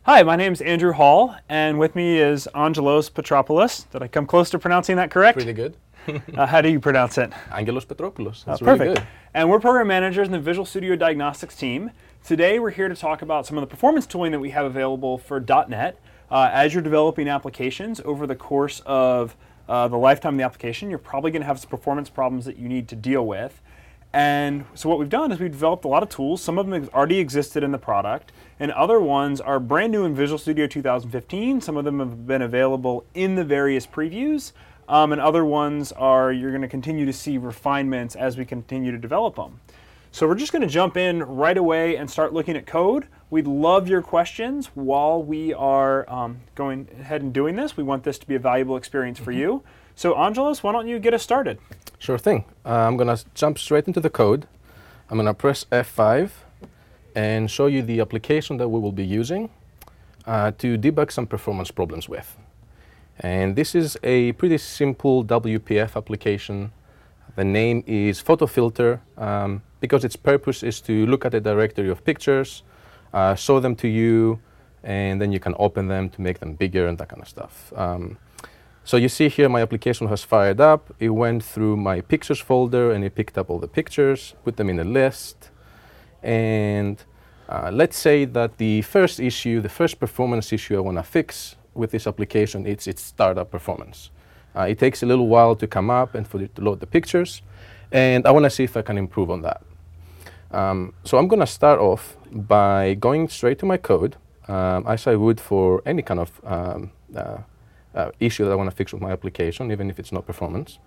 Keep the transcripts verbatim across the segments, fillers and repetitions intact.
Hi, my name is Andrew Hall, and with me is Angelos Petropoulos. Did I come close to pronouncing that correct? Pretty good. uh, how do you pronounce it? Angelos Petropoulos. That's uh, really perfect. good. And we're program managers in the Visual Studio Diagnostics team. Today we're here to talk about some of the performance tooling that we have available for dot net. Uh, as you're developing applications over the course of uh, the lifetime of the application, you're probably going to have some performance problems that you need to deal with. And so what we've done is we've developed a lot of tools. Some of them already existed in the product, and other ones are brand new in Visual Studio two thousand fifteen. Some of them have been available in the various previews, um, and other ones are you're going to continue to see refinements as we continue to develop them. So we're just going to jump in right away and start looking at code. We'd love your questions while we are um, going ahead and doing this. We want this to be a valuable experience for you. So Angelos, why don't you get us started? Sure thing. Uh, I'm going to jump straight into the code. I'm going to press F five and show you the application that we will be using uh, to debug some performance problems with. And this is a pretty simple W P F application. The name is PhotoFilter um, because its purpose is to look at a directory of pictures, uh, show them to you, and then you can open them to make them bigger and that kind of stuff. Um, So you see here my application has fired up. It went through my pictures folder and it picked up all the pictures, put them in a list. And uh, let's say that the first issue, the first performance issue I want to fix with this application, it's its startup performance. Uh, it takes a little while to come up and for it to load the pictures. And I want to see if I can improve on that. Um, so I'm going to start off by going straight to my code, um, as I would for any kind of um, uh, Uh, issue that I want to fix with my application, even if it's not performance.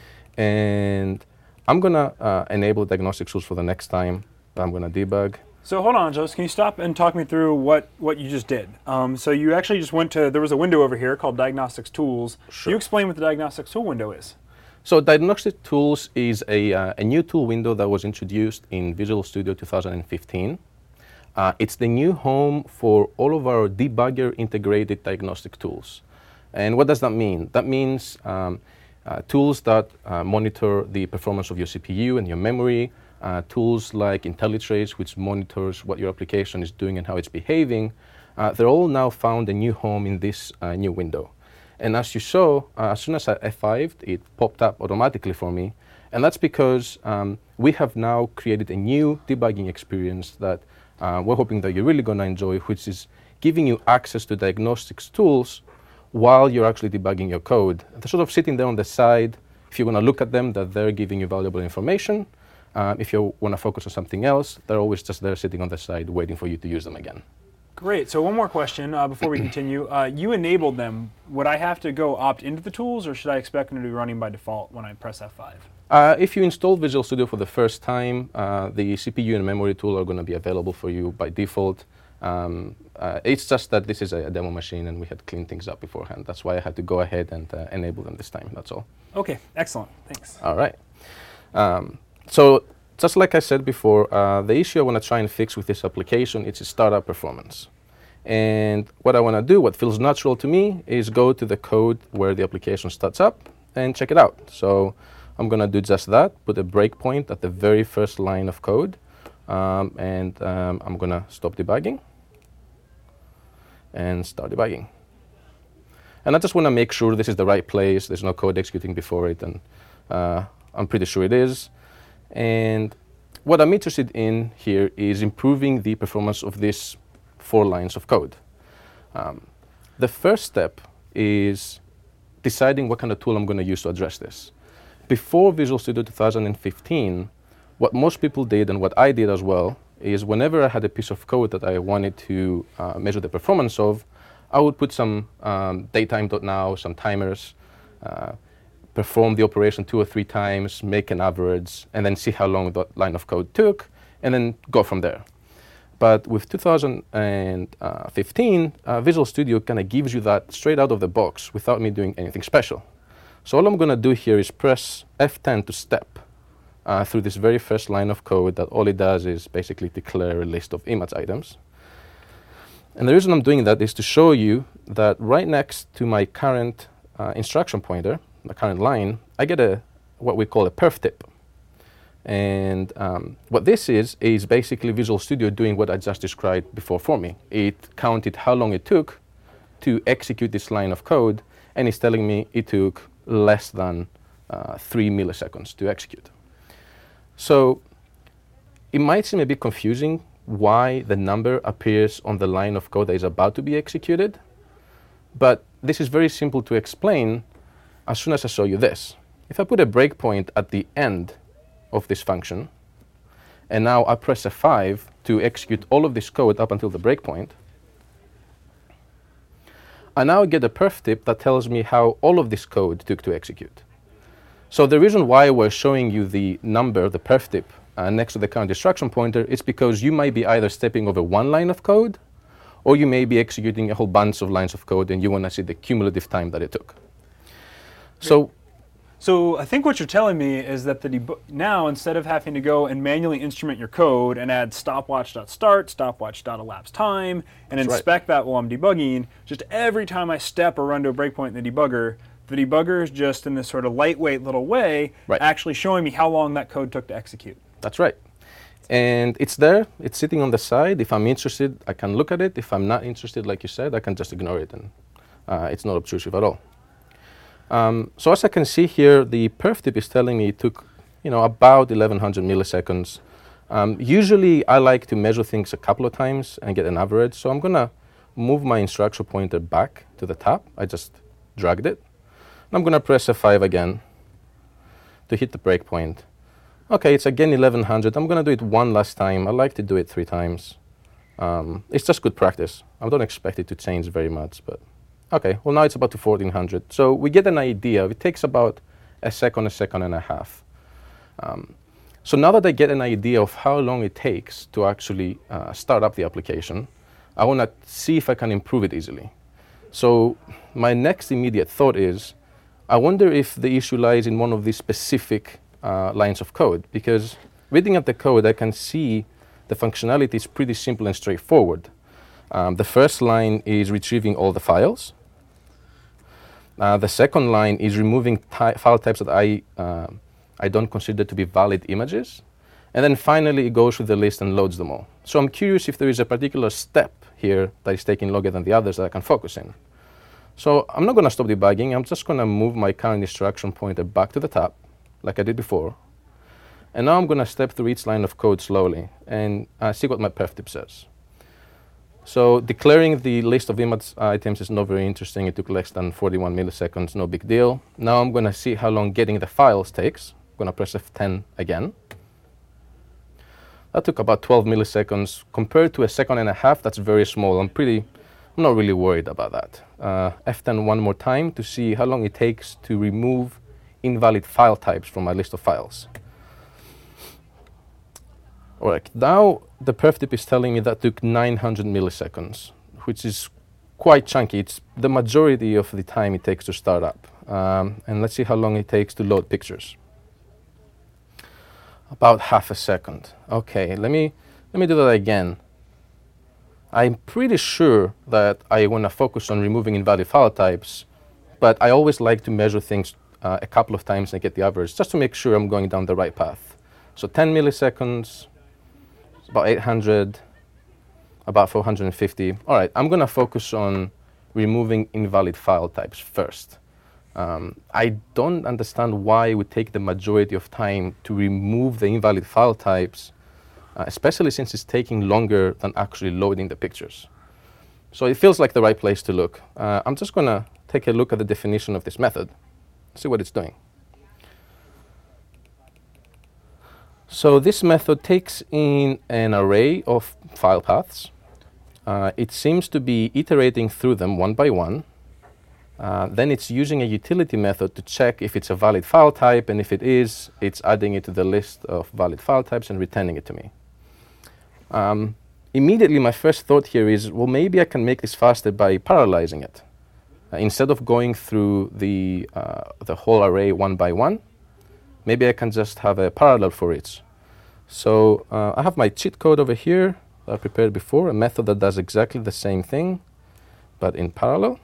And I'm going to uh, enable diagnostic tools for the next time I'm going to debug. So hold on, Joseph, can you stop and talk me through what, what you just did? Um, so you actually just went to, there was a window over here called Diagnostics Tools. Sure. Can you explain what the Diagnostics Tool window is? So Diagnostic Tools is a, uh, a new tool window that was introduced in Visual Studio two thousand fifteen. Uh, it's the new home for all of our debugger integrated diagnostic tools. And what does that mean? That means um, uh, tools that uh, monitor the performance of your C P U and your memory, uh, tools like IntelliTrace, which monitors what your application is doing and how it's behaving. Uh, they're all now found a new home in this uh, new window. And as you saw, uh, as soon as I F fived, it popped up automatically for me. And that's because um, we have now created a new debugging experience that uh, we're hoping that you're really going to enjoy, which is giving you access to diagnostics tools while you're actually debugging your code. They're sort of sitting there on the side. If you want to look at them, that they're giving you valuable information. Uh, if you want to focus on something else, they're always just there sitting on the side waiting for you to use them again. Great. So one more question uh, before we continue. Uh, you enabled them. Would I have to go opt into the tools, or should I expect them to be running by default when I press F five? Uh, if you install Visual Studio for the first time, uh, the C P U and memory tool are going to be available for you by default. Um, uh, it's just that this is a, a demo machine and we had cleaned things up beforehand. That's why I had to go ahead and uh, enable them this time, that's all. Okay, excellent, thanks. All right. Um, so just like I said before, uh, the issue I want to try and fix with this application is its startup performance. And what I want to do, what feels natural to me, is go to the code where the application starts up and check it out. So I'm going to do just that, put a breakpoint at the very first line of code, um, and um, I'm going to stop debugging and start debugging. And I just want to make sure this is the right place, there's no code executing before it, and uh, I'm pretty sure it is. And what I'm interested in here is improving the performance of these four lines of code. Um, the first step is deciding what kind of tool I'm going to use to address this. Before Visual Studio two thousand fifteen, what most people did, and what I did as well, is whenever I had a piece of code that I wanted to uh, measure the performance of, I would put some um, datetime.now, some timers, uh, perform the operation two or three times, make an average, and then see how long that line of code took, and then go from there. But with two thousand fifteen, uh, Visual Studio kind of gives you that straight out of the box without me doing anything special. So all I'm going to do here is press F ten to step uh, through this very first line of code that all it does is basically declare a list of image items. And the reason I'm doing that is to show you that right next to my current uh, instruction pointer, the current line, I get a what we call a perf tip. And um, what this is, is basically Visual Studio doing what I just described before for me. It counted how long it took to execute this line of code, and it's telling me it took less than uh, three milliseconds to execute. So it might seem a bit confusing why the number appears on the line of code that is about to be executed, but this is very simple to explain as soon as I show you this. If I put a breakpoint at the end of this function, and now I press F five to execute all of this code up until the breakpoint, I now get a perf tip that tells me how all of this code took to execute. So the reason why we're showing you the number, the perf tip, uh, next to the current instruction pointer is because you might be either stepping over one line of code, or you may be executing a whole bunch of lines of code and you want to see the cumulative time that it took. So, so I think what you're telling me is that the debug now, instead of having to go and manually instrument your code and add stopwatch.start, stopwatch.elapsed time, and That's inspect right. that while I'm debugging, just every time I step or run to a breakpoint in the debugger, the debugger is just in this sort of lightweight little way, Right. actually showing me how long that code took to execute. That's right. And it's there, it's sitting on the side. If I'm interested, I can look at it. If I'm not interested, like you said, I can just ignore it, and uh, it's not obtrusive at all. Um, so as I can see here, the perf tip is telling me it took, you know, about eleven hundred milliseconds. Um, usually, I like to measure things a couple of times and get an average. So I'm gonna move my instruction pointer back to the top. I just dragged it. And I'm gonna press F five again to hit the breakpoint. Okay, it's again eleven hundred. I'm gonna do it one last time. I like to do it three times. Um, it's just good practice. I don't expect it to change very much, but okay. Well, now it's about to fourteen hundred. So we get an idea. It takes about a second, a second and a half. Um, so now that I get an idea of how long it takes to actually uh, start up the application, I wanna see if I can improve it easily. So my next immediate thought is, I wonder if the issue lies in one of these specific Uh, lines of code, because reading at the code, I can see the functionality is pretty simple and straightforward. Um, the first line is retrieving all the files. Uh, the second line is removing ty file types that I, uh, I don't consider to be valid images. And then finally, it goes through the list and loads them all. So I'm curious if there is a particular step here that is taking longer than the others that I can focus in. So I'm not going to stop debugging. I'm just going to move my current instruction pointer back to the top, like I did before. And now I'm going to step through each line of code slowly and uh, see what my perf tip says. So declaring the list of image items is not very interesting. It took less than forty-one milliseconds, no big deal. Now I'm going to see how long getting the files takes. I'm going to press F ten again. That took about twelve milliseconds. Compared to a second and a half, that's very small. I'm pretty, I'm not really worried about that. Uh, F ten one more time to see how long it takes to remove invalid file types from my list of files. All right, now the perf tip is telling me that took nine hundred milliseconds, which is quite chunky. It's the majority of the time it takes to start up. Um, and let's see how long it takes to load pictures. About half a second. Okay, let me, let me do that again. I'm pretty sure that I want to focus on removing invalid file types, but I always like to measure things Uh, a couple of times and get the average, just to make sure I'm going down the right path. So ten milliseconds, about eight hundred, about four hundred fifty. All right, I'm gonna focus on removing invalid file types first. Um, I don't understand why it would take the majority of time to remove the invalid file types, uh, especially since it's taking longer than actually loading the pictures. So it feels like the right place to look. Uh, I'm just gonna take a look at the definition of this method. See what it's doing. So this method takes in an array of file paths. Uh, it seems to be iterating through them one by one. Uh, then it's using a utility method to check if it's a valid file type, and if it is, it's adding it to the list of valid file types and returning it to me. Um, immediately, my first thought here is, well, maybe I can make this faster by parallelizing it. Uh, instead of going through the, uh, the whole array one by one, maybe I can just have a parallel for each. So uh, I have my cheat code over here that I prepared before, a method that does exactly the same thing, but in parallel.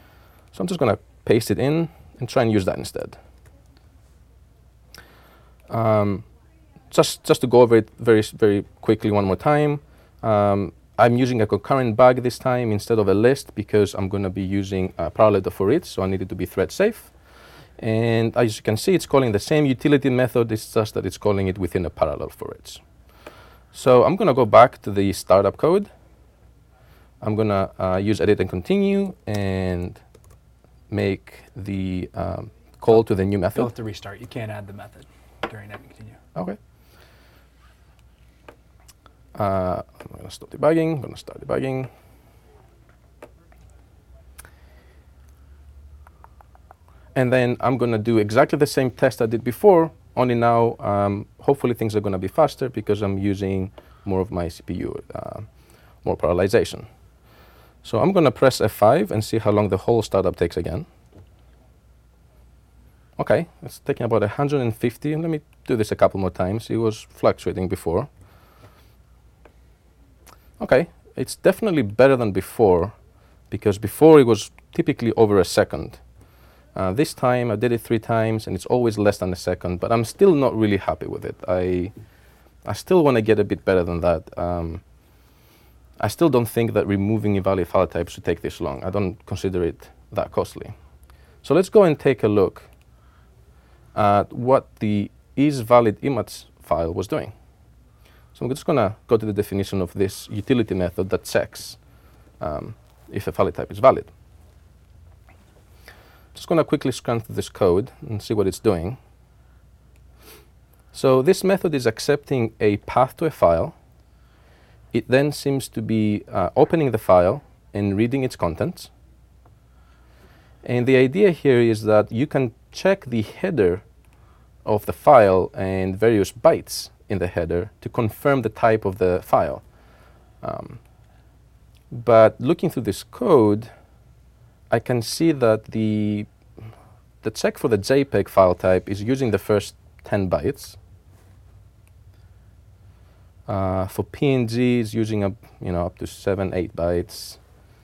So I'm just going to paste it in and try and use that instead. Um, just, just to go over it very, very quickly one more time, um, I'm using a concurrent bug this time instead of a list because I'm going to be using uh, parallel for each, so I need it to be thread safe. And as you can see, it's calling the same utility method, it's just that it's calling it within a parallel for each. So I'm going to go back to the startup code. I'm going to uh, use edit and continue and make the um, call to the new method. You'll have to restart. You can't add the method during edit and continue. Okay. Uh, I'm going to stop debugging. I'm going to start debugging. And then I'm going to do exactly the same test I did before, only now um, hopefully things are going to be faster because I'm using more of my C P U, uh, more parallelization. So I'm going to press F five and see how long the whole startup takes again. OK, it's taking about one hundred fifty. Let me do this a couple more times. It was fluctuating before. OK, it's definitely better than before, because before it was typically over a second. Uh, this time I did it three times, and it's always less than a second, but I'm still not really happy with it. I, I still want to get a bit better than that. Um, I still don't think that removing invalid file types should take this long. I don't consider it that costly. So let's go and take a look at what the isValidImage file was doing. So I'm just going to go to the definition of this utility method that checks um, if a file type is valid. Just going to quickly scan through this code and see what it's doing. So this method is accepting a path to a file. It then seems to be uh, opening the file and reading its contents. And the idea here is that you can check the header of the file and various bytes in the header to confirm the type of the file. Um, but looking through this code, I can see that the, the check for the JPEG file type is using the first ten bytes. Uh, for P N G, it's using up, you know, up to seven, eight bytes.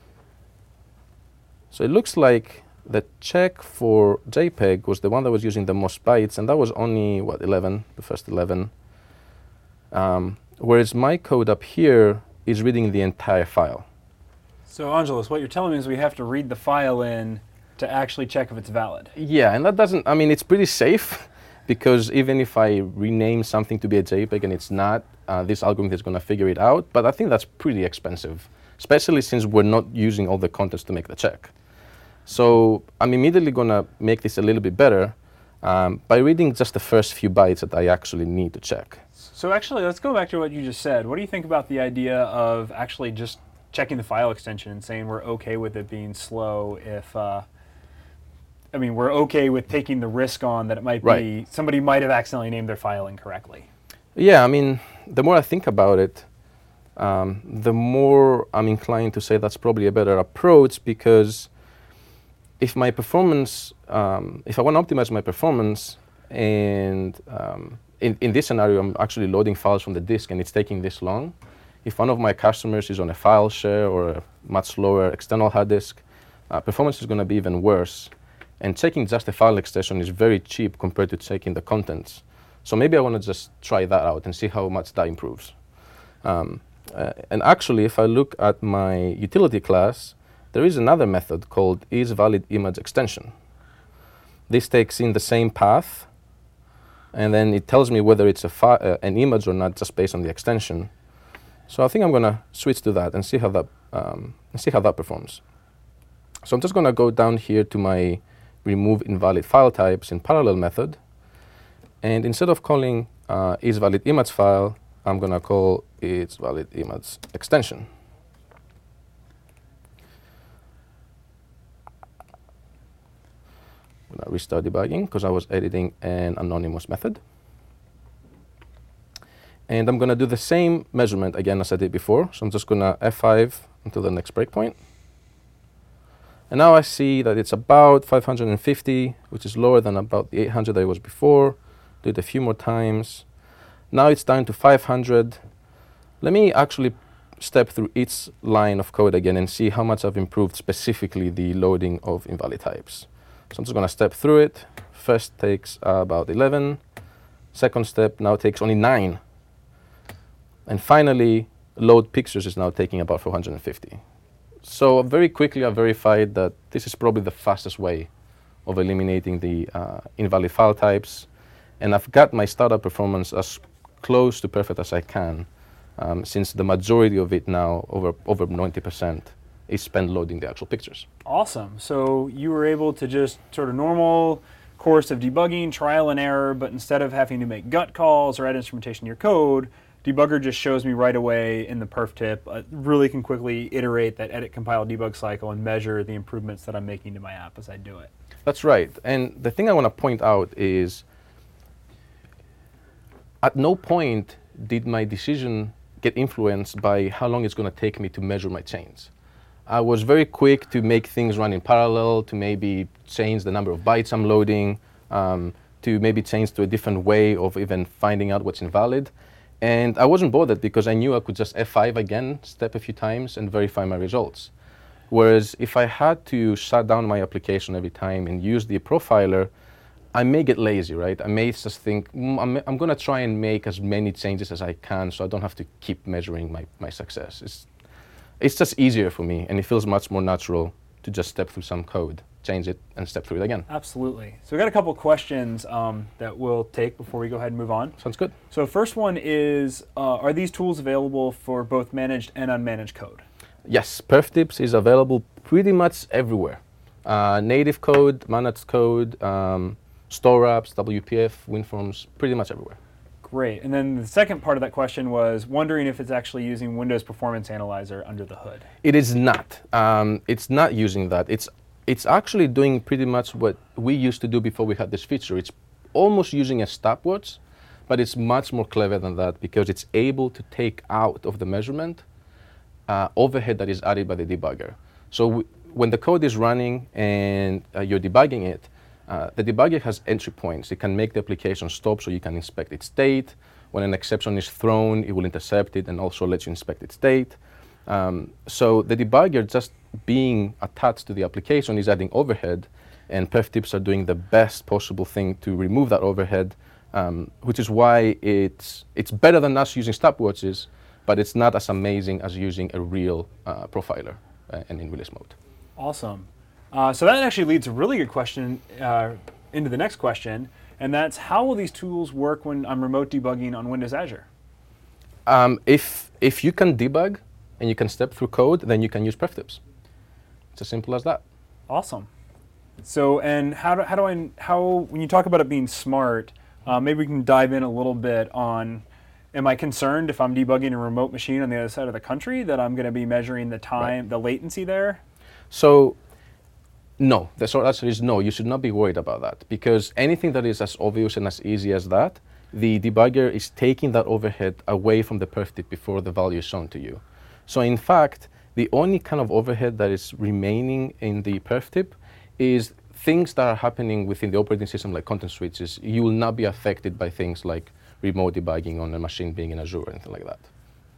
So it looks like the check for JPEG was the one that was using the most bytes, and that was only, what, eleven, the first eleven. Um, whereas my code up here is reading the entire file. So Angelos, what you're telling me is we have to read the file in to actually check if it's valid. Yeah, and that doesn't, I mean, it's pretty safe, because even if I rename something to be a JPEG and it's not, uh, this algorithm is going to figure it out. But I think that's pretty expensive, especially since we're not using all the context to make the check. So I'm immediately going to make this a little bit better um, by reading just the first few bytes that I actually need to check. So actually, let's go back to what you just said. What do you think about the idea of actually just checking the file extension and saying we're OK with it being slow if, uh, I mean, we're OK with taking the risk on that it might Right. be, somebody might have accidentally named their file incorrectly? Yeah, I mean, the more I think about it, um, the more I'm inclined to say that's probably a better approach, because if my performance, um, if I want to optimize my performance, and um, in, in this scenario, I'm actually loading files from the disk and it's taking this long. If one of my customers is on a file share or a much slower external hard disk, uh, performance is going to be even worse. And checking just the file extension is very cheap compared to checking the contents. So maybe I want to just try that out and see how much that improves. Um, uh, and actually, if I look at my utility class, there is another method called isValidImageExtension. This takes in the same path, and then it tells me whether it's a fi uh, an image or not just based on the extension. So I think I'm going to switch to that and see how that um, and see how that performs. So I'm just going to go down here to my remove invalid file types in parallel method, and instead of calling uh, isValidImageFile, I'm going to call isValidImageExtension. I'm going to restart debugging because I was editing an anonymous method. And I'm going to do the same measurement again as I did before. So I'm just going to F five until the next breakpoint. And now I see that it's about five hundred fifty, which is lower than about the eight hundred that it was before. Do it a few more times. Now it's down to five hundred. Let me actually step through each line of code again and see how much I've improved specifically the loading of invalid types. So I'm just going to step through it. First takes uh, about eleven, Second step now takes only nine. And finally, load pictures is now taking about four hundred fifty. So very quickly I verified that this is probably the fastest way of eliminating the uh, invalid file types. And I've got my startup performance as close to perfect as I can, um, since the majority of it now, over over ninety percent, is spent loading the actual pictures. Awesome. So you were able to just sort of normal course of debugging, trial and error, but instead of having to make gut calls or add instrumentation to your code, debugger just shows me right away in the perf tip, uh, really can quickly iterate that edit, compile, debug cycle and measure the improvements that I'm making to my app as I do it. That's right. And the thing I want to point out is at no point did my decision get influenced by how long it's going to take me to measure my chains. I was very quick to make things run in parallel, to maybe change the number of bytes I'm loading, um, to maybe change to a different way of even finding out what's invalid. And I wasn't bothered because I knew I could just F five again, step a few times, and verify my results. Whereas if I had to shut down my application every time and use the profiler, I may get lazy, right? I may just think, mm, I'm, I'm going to try and make as many changes as I can so I don't have to keep measuring my, my success. It's, it's just easier for me, and it feels much more natural to just step through some code, change it, and step through it again. Absolutely. So we've got a couple questions um, that we'll take before we go ahead and move on. Sounds good. So first one is, uh, are these tools available for both managed and unmanaged code? Yes, PerfTips is available pretty much everywhere. Uh, native code, managed code, um, store apps, W P F, WinForms, pretty much everywhere. Great. And then the second part of that question was wondering if it's actually using Windows Performance Analyzer under the hood. It is not. Um, it's not using that. It's, it's actually doing pretty much what we used to do before we had this feature. It's almost using a stopwatch, but it's much more clever than that because it's able to take out of the measurement uh, overhead that is added by the debugger. So w when the code is running and uh, you're debugging it, Uh, the debugger has entry points. It can make the application stop so you can inspect its state. When an exception is thrown, it will intercept it and also let you inspect its state. Um, so the debugger just being attached to the application is adding overhead, and PerfTips are doing the best possible thing to remove that overhead, um, which is why it's, it's better than us using stopwatches, but it's not as amazing as using a real uh, profiler uh, and in release mode. Awesome. Uh, so that actually leads a really good question uh, into the next question, and that's how will these tools work when I'm remote debugging on Windows Azure? Um, if, if you can debug and you can step through code, then you can use PerfTips. It's as simple as that. Awesome. So, and how do, how do I, how, when you talk about it being smart, uh, maybe we can dive in a little bit on, am I concerned if I'm debugging a remote machine on the other side of the country that I'm going to be measuring the time, right. the latency there? So, no, the short answer is no, you should not be worried about that, because anything that is as obvious and as easy as that, the debugger is taking that overhead away from the PerfTip before the value is shown to you. So in fact, the only kind of overhead that is remaining in the PerfTip is things that are happening within the operating system like content switches. You will not be affected by things like remote debugging on a machine being in Azure or anything like that.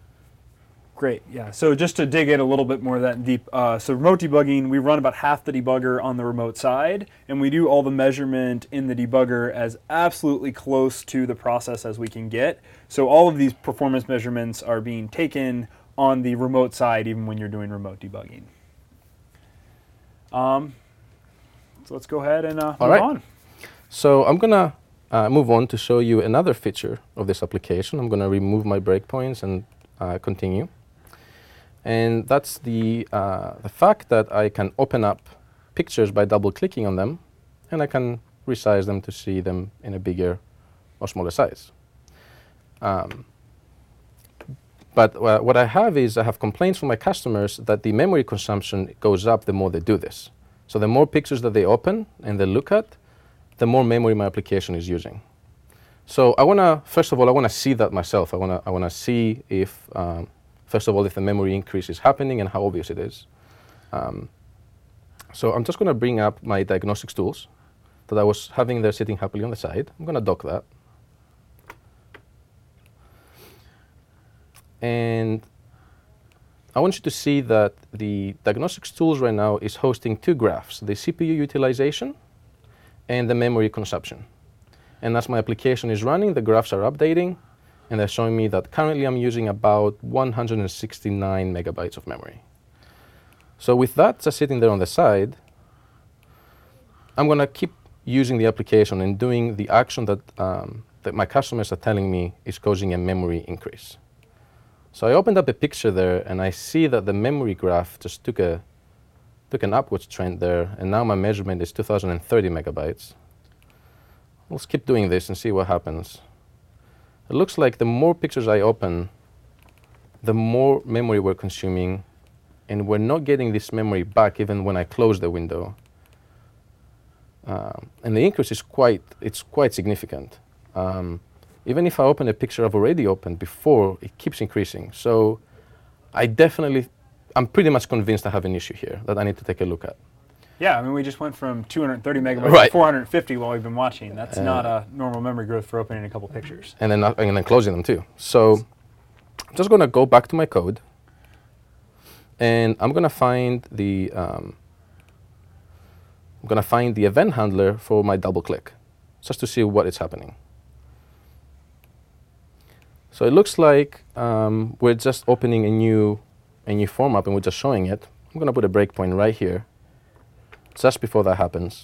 Great, yeah. So just to dig in a little bit more of that deep, uh, so remote debugging, we run about half the debugger on the remote side, and we do all the measurement in the debugger as absolutely close to the process as we can get. So all of these performance measurements are being taken on the remote side, even when you're doing remote debugging. Um, so let's go ahead and uh, move all right. on. So I'm gonna uh, move on to show you another feature of this application. I'm gonna remove my breakpoints and uh, continue. And that's the, uh, the fact that I can open up pictures by double-clicking on them, and I can resize them to see them in a bigger or smaller size. Um, but uh, what I have is I have complaints from my customers that the memory consumption goes up the more they do this. So the more pictures that they open and they look at, the more memory my application is using. So I want to, first of all, I want to see that myself. I want to I want to see if um, First of all, if the memory increase is happening and how obvious it is. Um, so I'm just going to bring up my diagnostics tools that I was having there sitting happily on the side. I'm going to dock that. And I want you to see that the diagnostics tools right now is hosting two graphs, the C P U utilization and the memory consumption. And as my application is running, the graphs are updating, and they're showing me that currently I'm using about one hundred sixty-nine megabytes of memory. So with that just sitting there on the side, I'm going to keep using the application and doing the action that, um, that my customers are telling me is causing a memory increase. So I opened up a picture there, and I see that the memory graph just took, a, took an upwards trend there, and now my measurement is two thousand thirty megabytes. Let's keep doing this and see what happens. It looks like the more pictures I open, the more memory we're consuming, and we're not getting this memory back even when I close the window. Um, and the increase is quite, it's quite significant. Um, even if I open a picture I've already opened before, it keeps increasing. So I definitely, I'm pretty much convinced I have an issue here that I need to take a look at. Yeah, I mean, we just went from two hundred thirty megabytes right. to four hundred fifty while we've been watching. That's uh, not a normal memory growth for opening a couple pictures. And then, and then closing them too. So I'm just going to go back to my code, and I'm going to find the um, I'm going to find the event handler for my double click, just to see what is happening. So it looks like um, we're just opening a new a new form up, and we're just showing it. I'm going to put a breakpoint right here, just before that happens.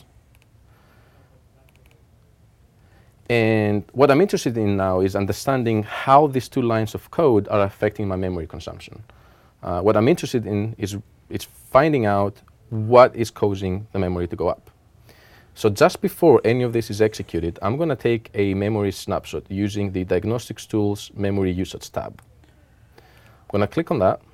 And what I'm interested in now is understanding how these two lines of code are affecting my memory consumption. Uh, what I'm interested in is it's finding out what is causing the memory to go up. So just before any of this is executed, I'm going to take a memory snapshot using the Diagnostics Tools Memory Usage tab. I'm going to click on that,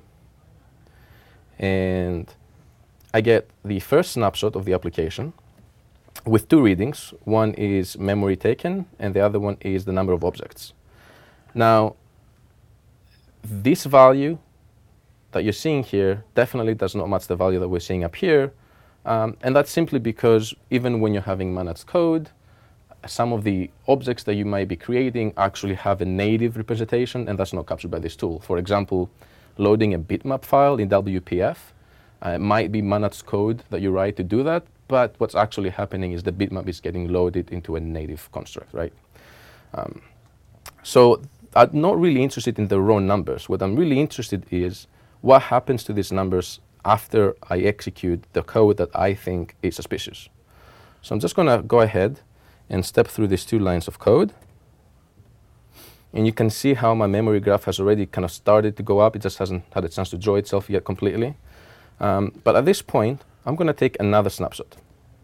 and I get the first snapshot of the application with two readings. One is memory taken, and the other one is the number of objects. Now, this value that you're seeing here definitely does not match the value that we're seeing up here. Um, and that's simply because even when you're having managed code, some of the objects that you might be creating actually have a native representation, and that's not captured by this tool. For example, loading a bitmap file in W P F uh, might be managed code that you write to do that, but what's actually happening is the bitmap is getting loaded into a native construct, right? Um, so I'm not really interested in the raw numbers. What I'm really interested is what happens to these numbers after I execute the code that I think is suspicious. So I'm just going to go ahead and step through these two lines of code. And you can see how my memory graph has already kind of started to go up. It just hasn't had a chance to draw itself yet completely. Um, but at this point, I'm going to take another snapshot.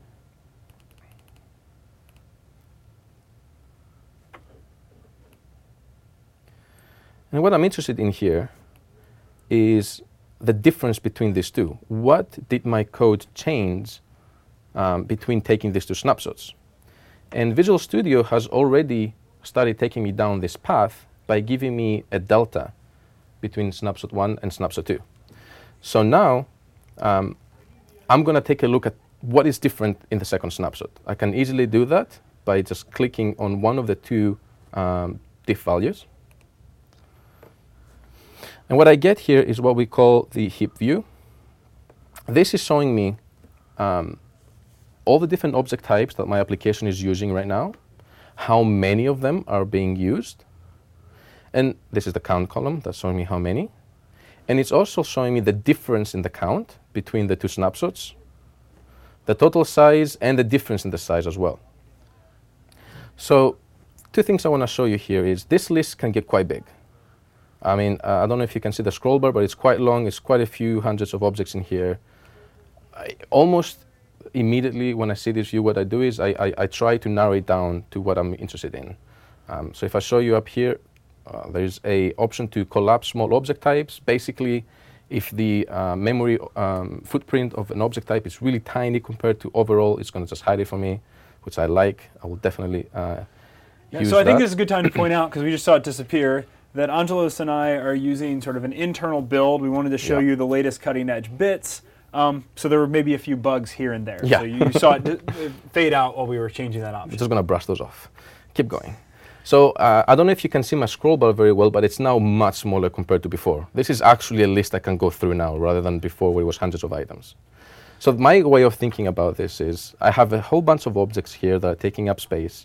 And what I'm interested in here is the difference between these two. What did my code change um, between taking these two snapshots? And Visual Studio has already started taking me down this path by giving me a delta between snapshot one and snapshot two. So now um, I'm going to take a look at what is different in the second snapshot. I can easily do that by just clicking on one of the two um, diff values. And what I get here is what we call the heap view. This is showing me um, all the different object types that my application is using right now, how many of them are being used. And this is the count column that's showing me how many. And it's also showing me the difference in the count between the two snapshots, the total size, and the difference in the size as well. So two things I want to show you here is this list can get quite big. I mean, uh, I don't know if you can see the scroll bar, but it's quite long. It's quite a few hundreds of objects in here. I, almost immediately when I see this view, what I do is I, I, I try to narrow it down to what I'm interested in. Um, so if I show you up here, uh, there's a option to collapse small object types. Basically, if the uh, memory um, footprint of an object type is really tiny compared to overall, it's going to just hide it for me, which I like. I will definitely uh, yeah, use So I that. think this is a good time to point out, because we just saw it disappear, that Angelos and I are using sort of an internal build. We wanted to show yeah. you the latest cutting edge bits. Um, so there were maybe a few bugs here and there. Yeah. So you saw it, d- it fade out while we were changing that option. I'm just going to brush those off. Keep going. So uh, I don't know if you can see my scroll bar very well, but it's now much smaller compared to before. This is actually a list I can go through now rather than before where it was hundreds of items. So my way of thinking about this is I have a whole bunch of objects here that are taking up space.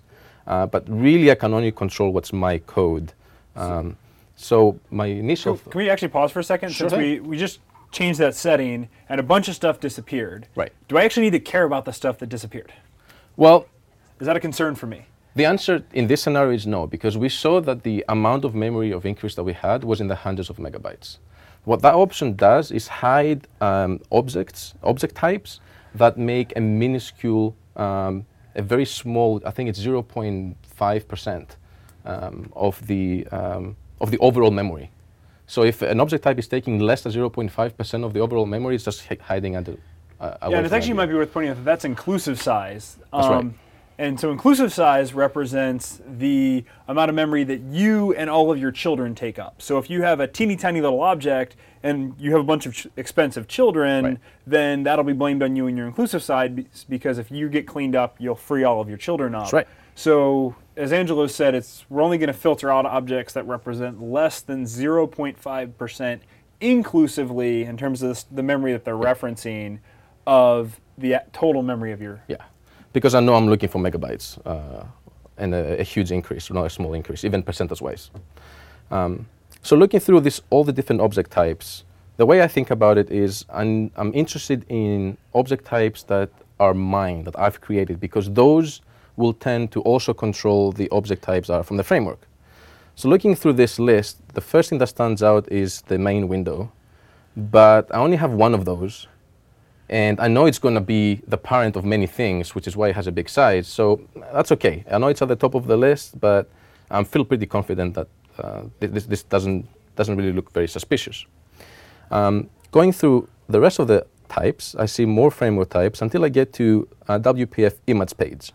Uh, but really, I can only control what's my code. Um, so my initial... Can, can we actually pause for a second? Sure Since thing. we, we just changed that setting and a bunch of stuff disappeared. Right. Do I actually need to care about the stuff that disappeared? Well, is that a concern for me? The answer in this scenario is no, because we saw that the amount of memory of increase that we had was in the hundreds of megabytes. What that option does is hide um, objects, object types that make a minuscule, um, a very small, I think it's zero point five percent um, of the um, of the overall memory. So if an object type is taking less than zero point five percent of the overall memory, it's just hiding under. Uh, yeah, and it actually might be worth pointing out that that's inclusive size. That's um, right. And so inclusive size represents the amount of memory that you and all of your children take up. So if you have a teeny tiny little object and you have a bunch of ch expensive children, right. then that'll be blamed on you in your inclusive side, because if you get cleaned up, you'll free all of your children up. That's right. So as Angelo said, it's we're only going to filter out objects that represent less than zero point five percent inclusively in terms of the memory that they're referencing of the total memory of your... Yeah. Because I know I'm looking for megabytes uh, and a, a huge increase, not a small increase, even percentage-wise. Um, so looking through this, all the different object types, the way I think about it is I'm, I'm interested in object types that are mine, that I've created, because those will tend to also control the object types that are from the framework. So looking through this list, the first thing that stands out is the main window, but I only have one of those. And I know it's going to be the parent of many things, which is why it has a big size. So that's okay. I know it's at the top of the list, but I feel pretty confident that uh, this, this doesn't, doesn't really look very suspicious. Um, going through the rest of the types, I see more framework types until I get to a W P F image page.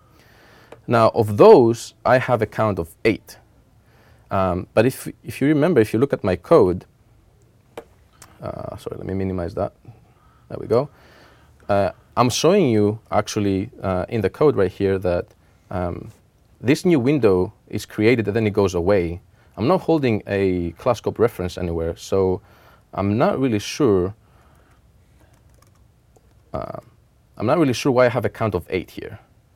Now, of those, I have a count of eight. Um, but if, if you remember, if you look at my code, uh, sorry, let me minimize that. There we go. Uh, I'm showing you actually uh, in the code right here that um, this new window is created and then it goes away. I'm not holding a class scope reference anywhere, so I'm not really sure. Uh, I'm not really sure why I have a count of eight here.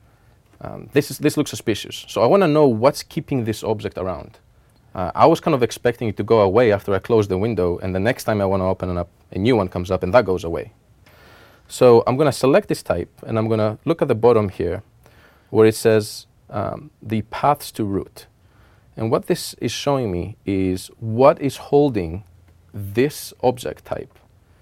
Um, this is this looks suspicious. So I want to know what's keeping this object around. Uh, I was kind of expecting it to go away after I close the window, and the next time I want to open it up, a new one comes up and that goes away. So I'm going to select this type, and I'm going to look at the bottom here, where it says um, the paths to root. And what this is showing me is what is holding this object type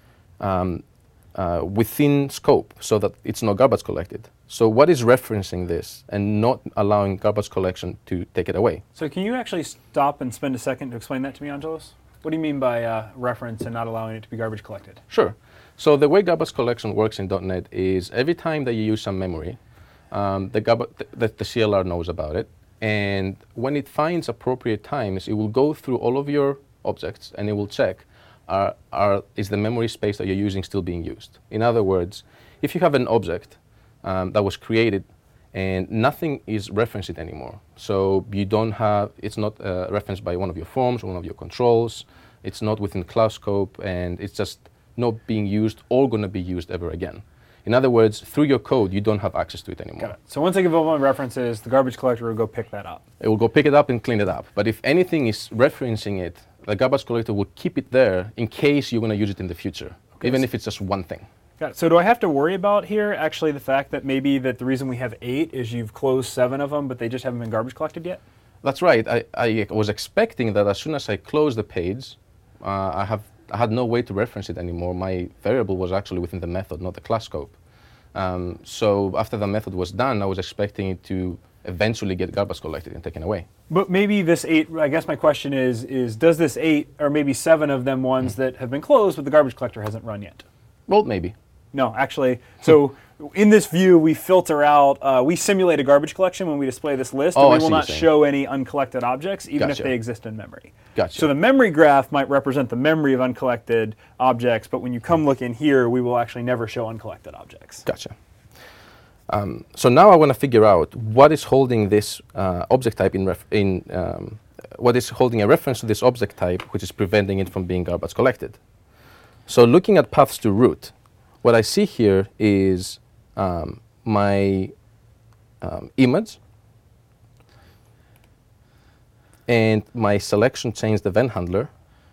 um, uh, within scope so that it's not garbage collected. So what is referencing this and not allowing garbage collection to take it away? So can you actually stop and spend a second to explain that to me, Angelos? What do you mean by uh, reference and not allowing it to be garbage collected? Sure. So the way garbage collection works in dot net is every time that you use some memory, um, the, th the, the C L R knows about it. And when it finds appropriate times, it will go through all of your objects and it will check, are, are, is the memory space that you're using still being used? In other words, if you have an object um, that was created and nothing is referenced it anymore, so you don't have, it's not uh, referenced by one of your forms, one of your controls, it's not within class scope, and it's just not being used or going to be used ever again. In other words, through your code, you don't have access to it anymore. Got it. So once I give all my references, the garbage collector will go pick that up. It will go pick it up and clean it up. But if anything is referencing it, the garbage collector will keep it there in case you're going to use it in the future, okay, even if it's just one thing. Got it. So do I have to worry about here actually the fact that maybe that the reason we have eight is you've closed seven of them, but they just haven't been garbage collected yet? That's right. I, I was expecting that as soon as I close the page, uh, I have I had no way to reference it anymore. My variable was actually within the method, not the class scope. Um, so after the method was done, I was expecting it to eventually get garbage collected and taken away. But maybe this eight, I guess my question is, is does this eight, or maybe seven of them ones mm. that have been closed, but the garbage collector hasn't run yet? Well, maybe. No, actually, so in this view, we filter out, uh, we simulate a garbage collection when we display this list, oh, and we I will not saying. show any uncollected objects, even gotcha. if they exist in memory. Gotcha. So the memory graph might represent the memory of uncollected objects, but when you come look in here, we will actually never show uncollected objects. Gotcha. Um, so now I want to figure out what is holding this uh, object type in, ref in um, what is holding a reference to this object type, which is preventing it from being garbage collected. So looking at paths to root, what I see here is um, my um, image, and my selection changed event handler.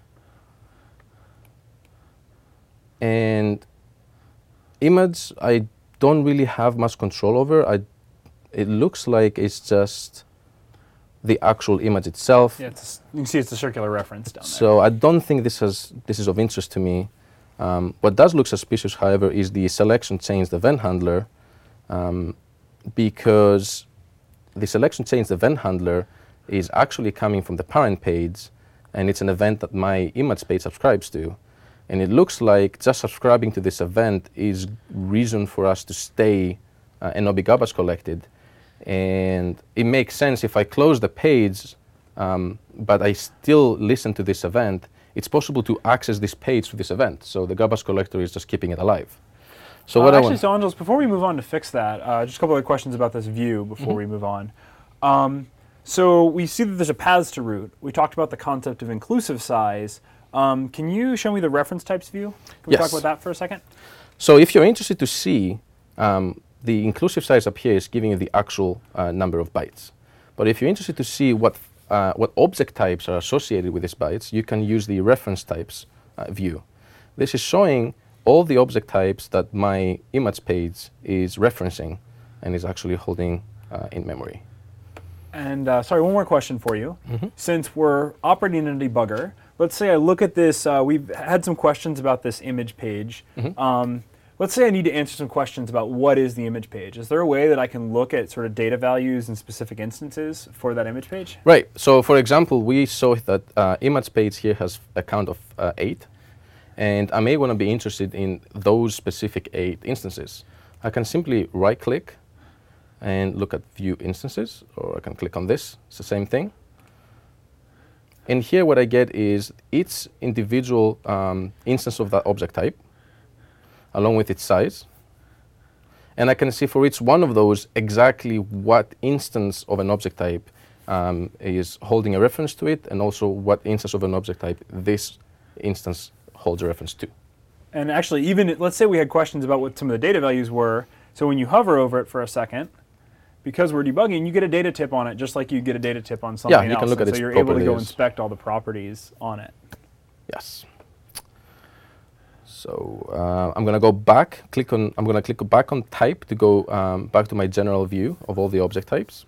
And image, I don't really have much control over. I, it looks like it's just the actual image itself. Yeah, it's a, you can see it's a circular reference down there. So I don't think this has this is of interest to me. Um, what does look suspicious, however, is the selection changed event handler, um, because the selection changed event handler is actually coming from the parent page, and it's an event that my image page subscribes to. And it looks like just subscribing to this event is reason for us to stay uh, and not be garbage collected. And it makes sense if I close the page, um, but I still listen to this event, it's possible to access this page through this event. So the garbage collector is just keeping it alive. So uh, what actually, I want so Angelos, before we move on to fix that, uh, just a couple of questions about this view before mm-hmm. we move on. Um, so we see that there's a paths to root. We talked about the concept of inclusive size. Um, can you show me the reference types view? Can we yes. talk about that for a second? So if you're interested to see, um, the inclusive size up here is giving you the actual uh, number of bytes. But if you're interested to see what uh, what object types are associated with these bytes, you can use the reference types uh, view. This is showing all the object types that my image page is referencing and is actually holding uh, in memory. And uh, sorry, one more question for you. Mm-hmm. Since we're operating in a debugger, let's say I look at this, uh, we've had some questions about this image page. Mm-hmm. Um, let's say I need to answer some questions about what is the image page. Is there a way that I can look at sort of data values in specific instances for that image page? Right. So for example, we saw that uh, image page here has a count of uh, eight. And I may want to be interested in those specific eight instances. I can simply right click and look at view instances, or I can click on this. It's the same thing. And here what I get is each individual um, instance of that object type, along with its size. And I can see for each one of those exactly what instance of an object type um, is holding a reference to it, and also what instance of an object type this instance holds a reference to. And actually, even let's say we had questions about what some of the data values were. So when you hover over it for a second, because we're debugging, you get a data tip on it, just like you get a data tip on something yeah, you else. Can look and at so its you're able to go properties. inspect all the properties on it. Yes. So uh, I'm going to go back. Click on. I'm going to click back on type to go um, back to my general view of all the object types.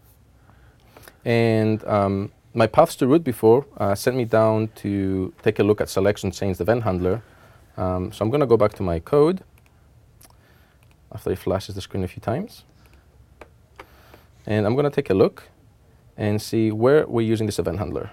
And um, my paths to root before uh, sent me down to take a look at selection changed event handler. Um, so I'm going to go back to my code after it flashes the screen a few times. And I'm going to take a look and see where we're using this event handler.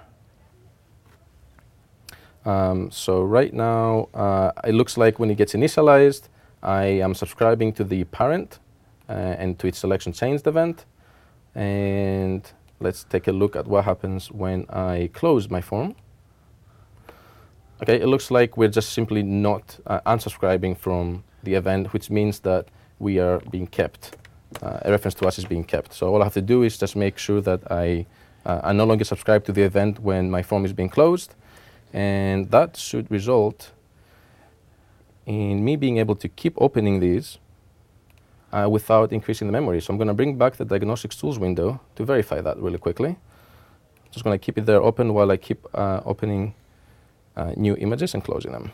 Um, so right now, uh, it looks like when it gets initialized, I am subscribing to the parent uh, and to its selection changed event. And let's take a look at what happens when I close my form. Okay, it looks like we're just simply not uh, unsubscribing from the event, which means that we are being kept. Uh, a reference to us is being kept. So all I have to do is just make sure that I, uh, I no longer subscribe to the event when my form is being closed. And that should result in me being able to keep opening these uh, without increasing the memory. So I'm going to bring back the diagnostics tools window to verify that really quickly. Just going to keep it there open while I keep uh, opening uh, new images and closing them.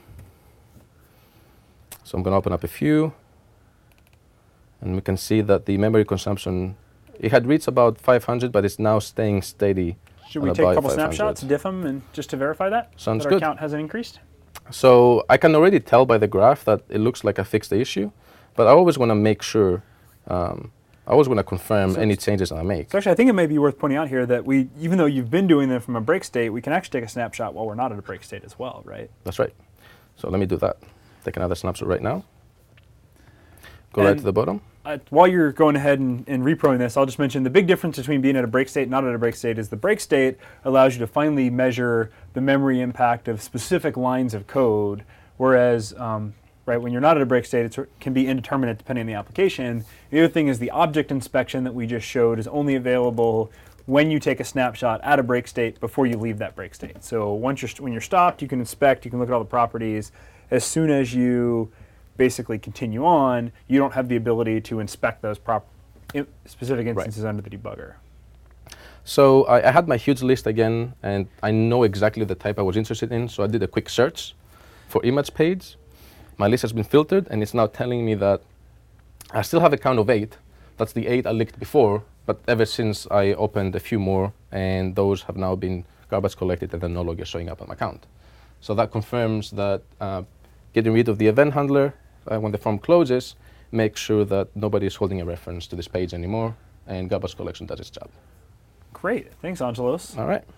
So I'm going to open up a few. And we can see that the memory consumption, it had reached about five hundred, but it's now staying steady. Should we take a couple snapshots, diff them, and just to verify that? Sounds that good. Our count hasn't increased? So I can already tell by the graph that it looks like I fixed the issue, but I always want to make sure, um, I always want to confirm so any changes that I make. So actually, I think it may be worth pointing out here that we, even though you've been doing them from a break state, we can actually take a snapshot while we're not at a break state as well, right? That's right. So let me do that. Take another snapshot right now. Go and right to the bottom. Uh, while you're going ahead and, and reproing this, I'll just mention the big difference between being at a break state and not at a break state is the break state allows you to finally measure the memory impact of specific lines of code, whereas um, right when you're not at a break state, it can be indeterminate depending on the application. The other thing is the object inspection that we just showed is only available when you take a snapshot at a break state before you leave that break state. So once you're when you're stopped, you can inspect, you can look at all the properties. As soon as you basically continue on, you don't have the ability to inspect those prop specific instances right. under the debugger. So I, I had my huge list again, and I know exactly the type I was interested in, so I did a quick search for image page. My list has been filtered, and it's now telling me that I still have a count of eight. That's the eight I licked before, but ever since I opened a few more, and those have now been garbage collected and they're no longer showing up on my account. So that confirms that uh, getting rid of the event handler uh, when the form closes makes sure that nobody is holding a reference to this page anymore, and garbage collection does its job. Great. Thanks, Angelos. All right.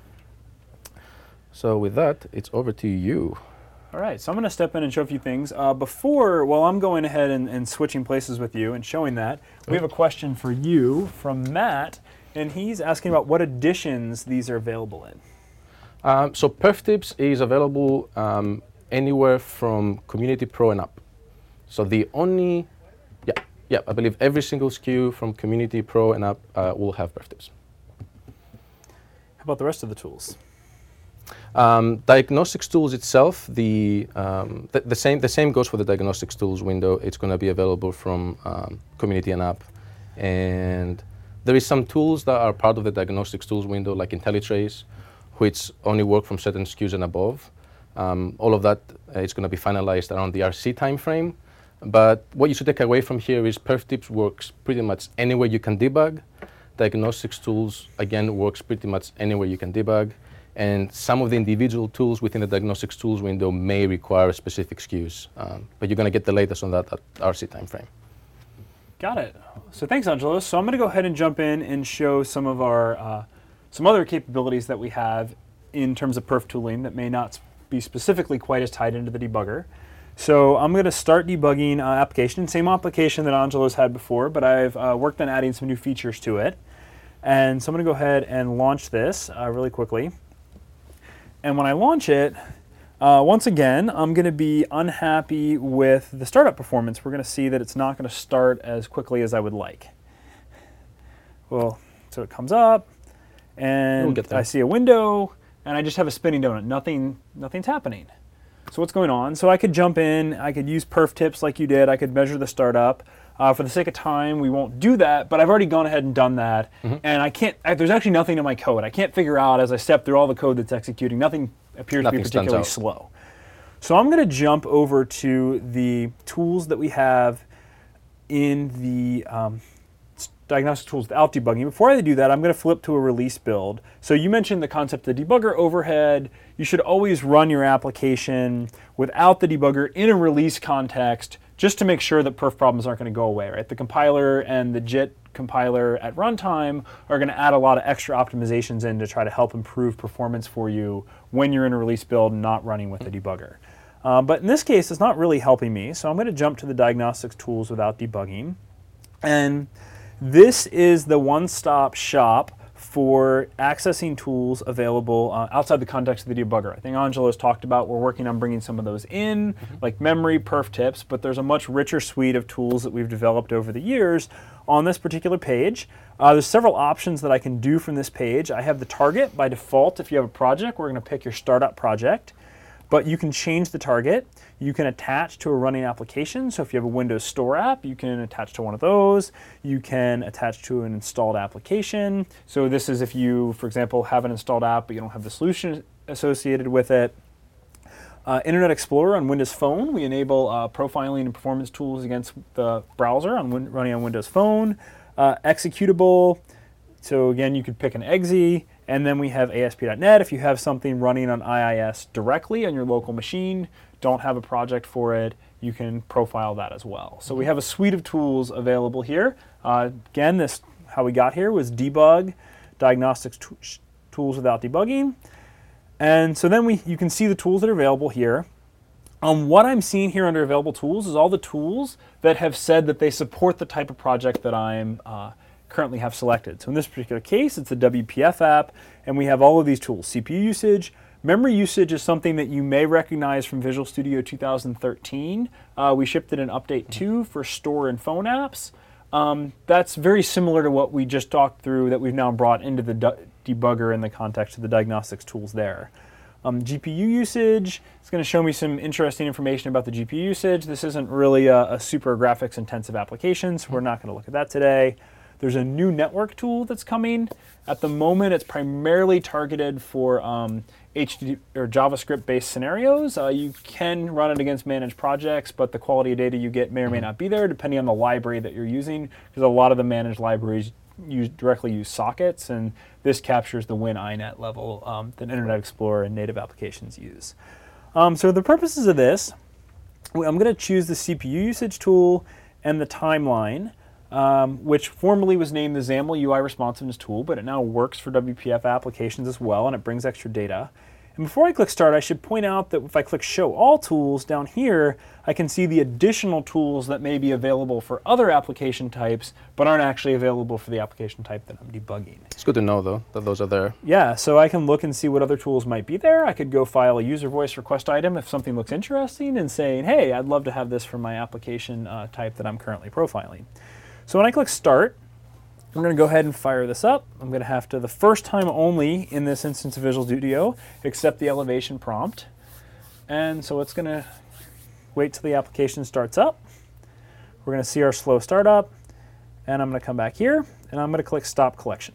So with that, it's over to you. All right, so I'm going to step in and show a few things. Uh, before, while I'm going ahead and, and switching places with you and showing that, we have a question for you from Matt, and he's asking about what editions these are available in. Um, so PerfTips is available um, anywhere from Community Pro and up. So the only, yeah, yeah, I believe every single S K U from Community Pro and up uh, will have PerfTips. How about the rest of the tools? Um, diagnostics tools itself, the, um, th the same the same goes for the diagnostics tools window. It's going to be available from um, Community and app, and there is some tools that are part of the diagnostics tools window, like IntelliTrace, which only work from certain S K Us and above. Um, all of that uh, is going to be finalized around the R C timeframe. But what you should take away from here is PerfTips works pretty much anywhere you can debug. Diagnostics tools again works pretty much anywhere you can debug. And some of the individual tools within the diagnostics tools window may require specific S K Us, um, but you're going to get the latest on that at R C timeframe. Got it. So thanks, Angelos. So I'm going to go ahead and jump in and show some of our uh, some other capabilities that we have in terms of perf tooling that may not be specifically quite as tied into the debugger. So I'm going to start debugging uh, application, same application that Angelos had before, but I've uh, worked on adding some new features to it. And so I'm going to go ahead and launch this uh, really quickly. And when I launch it, uh, once again, I'm going to be unhappy with the startup performance. We're going to see that it's not going to start as quickly as I would like. Well, so it comes up, and I see a window, and I just have a spinning donut. Nothing, nothing's happening. So what's going on? So I could jump in, I could use PerfTips like you did, I could measure the startup. Uh, for the sake of time, we won't do that, but I've already gone ahead and done that, mm-hmm. and I can't, I, there's actually nothing in my code. I can't figure out as I step through all the code that's executing, nothing appears nothing to be particularly slow. So I'm going to jump over to the tools that we have in the um, diagnostic tools without debugging. Before I do that, I'm going to flip to a release build. So you mentioned the concept of the debugger overhead. You should always run your application without the debugger in a release context, just to make sure that perf problems aren't going to go away, right? The compiler and the JIT compiler at runtime are going to add a lot of extra optimizations in to try to help improve performance for you when you're in a release build and not running with the debugger. Uh, but in this case, it's not really helping me, so I'm going to jump to the diagnostics tools without debugging. And this is the one-stop shop for accessing tools available uh, outside the context of the debugger. I think Angelos talked about we're working on bringing some of those in, mm-hmm. like memory, PerfTips, but there's a much richer suite of tools that we've developed over the years on this particular page. Uh, there's several options that I can do from this page. I have the target by default. If you have a project, we're going to pick your startup project, but you can change the target. You can attach to a running application. So if you have a Windows Store app, you can attach to one of those. You can attach to an installed application. So this is if you, for example, have an installed app, but you don't have the solution associated with it. Uh, Internet Explorer on Windows Phone. We enable uh, profiling and performance tools against the browser on win running on Windows Phone. Uh, executable. So again, you could pick an exe. And then we have A S P dot net. If you have something running on I I S directly on your local machine, don't have a project for it, you can profile that as well. So we have a suite of tools available here. Uh, again, this how we got here was debug, diagnostics tools without debugging. And so then we you can see the tools that are available here. Um, what I'm seeing here under available tools is all the tools that have said that they support the type of project that I'm uh, currently have selected. So in this particular case, it's a W P F app, and we have all of these tools. C P U usage. Memory usage is something that you may recognize from Visual Studio two thousand thirteen. Uh, we shipped it in Update two for store and phone apps. Um, that's very similar to what we just talked through that we've now brought into the de debugger in the context of the diagnostics tools there. Um, G P U usage, it's going to show me some interesting information about the G P U usage. This isn't really a, a super graphics intensive application, so we're not going to look at that today. There's a new network tool that's coming. At the moment, it's primarily targeted for um, H T T P or JavaScript-based scenarios. Uh, you can run it against managed projects, but the quality of data you get may or may not be there, depending on the library that you're using, because a lot of the managed libraries use, directly use sockets, and this captures the Win I net level um, that Internet Explorer and native applications use. Um, so the purposes of this, I'm going to choose the C P U usage tool and the timeline, um, which formerly was named the XAML U I responsiveness tool, but it now works for W P F applications as well, and it brings extra data. And before I click Start, I should point out that if I click Show All Tools down here, I can see the additional tools that may be available for other application types, but aren't actually available for the application type that I'm debugging. It's good to know, though, that those are there. Yeah, so I can look and see what other tools might be there. I could go file a user voice request item if something looks interesting and saying, hey, I'd love to have this for my application uh, type that I'm currently profiling. So when I click Start, I'm going to go ahead and fire this up. I'm going to have to, the first time only in this instance of Visual Studio, accept the elevation prompt. And so it's going to wait till the application starts up. We're going to see our slow startup. And I'm going to come back here, and I'm going to click Stop Collection.